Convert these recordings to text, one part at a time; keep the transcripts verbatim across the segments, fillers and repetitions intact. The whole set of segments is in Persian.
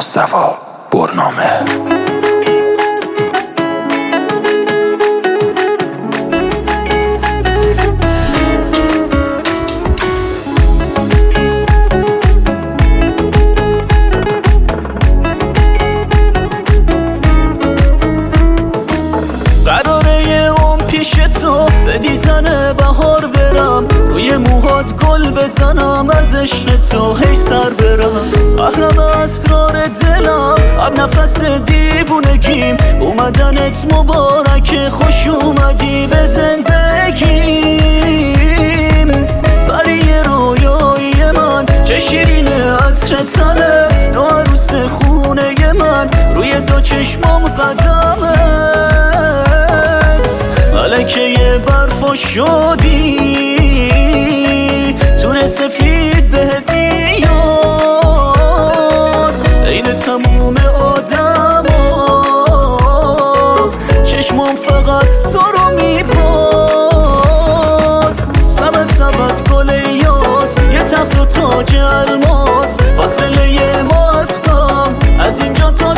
مصطفی برنامه. به دیدن بهار برم، روی موهات گل بزنم، از عشق تو هی سر برم. محرم اسرار دلم، هر نفس دیوونگیم، اومدنت مبارک، خوش اومدی به زندگیم. برای رویای من چه شیرینه عطر تنه، نو عروس خونه من، روی دو چشمام قدمه، ملکه برفا شدی، تور سفید بهت میاد، عین تموم آدم ها، چشمام فقط تو رو میباد. سبت سبت گل یاس، یه تخت و تاج الماس، فاصله ما از کام، از اینجا تا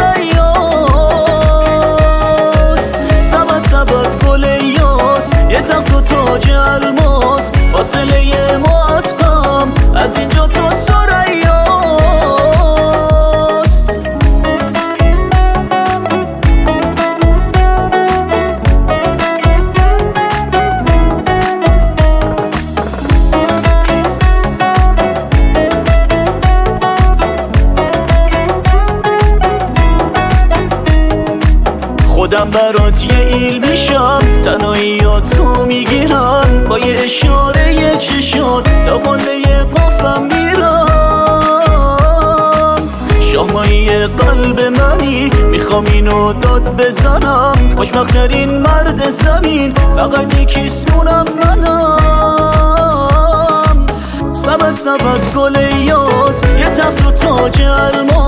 سریاست. سبت سبت گل یاس، یه تخت و تاج الماس، فاصله ما از کام، از اینجا تا سریاست. خودم برات یه ایل میشم، تنهاییاتو میگیرم، با یه اشاره یه چشات تا قله قافم میرم. شاهمایی قلب منی، میخوام اینو داد بزنم، خوشبخت‌ترین مرد زمین، فقط یکیستونم منم. سبت سبت گل یاس، یه تخت و تاج الماس،